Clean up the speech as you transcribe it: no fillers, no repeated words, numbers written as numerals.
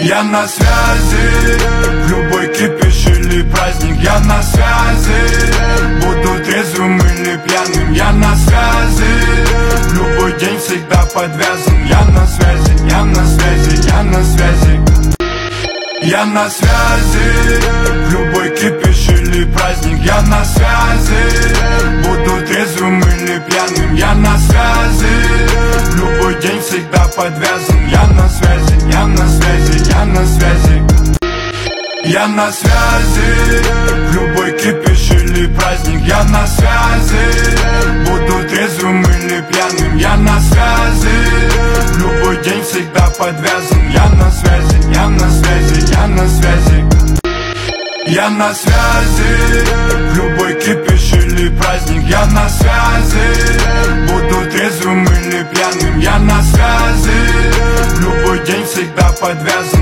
Я на связи, в любой кипиш или праздник. Я на связи, буду трезвым или пьяным. Я на связи, в любой день всегда подвязан. Я на связи, я на связи, я на связи. Я на связи, в любой кипиш или праздник. Я на связи, буду трезвым или пьяным. Я на связи, в любой день всегда подвязан. Я на связи, я на связи, я на связи. Я на связи, в любой кипиш или праздник. Я на связи, буду трезвым или пьяным. Я на связи, в любой день всегда подвязан. Я на связи, я на связи, я на связи. Я на связи, в любой кипиш или праздник. Я на связи, буду трезвым или пьяным. Я на связи, в любой день всегда подвязан.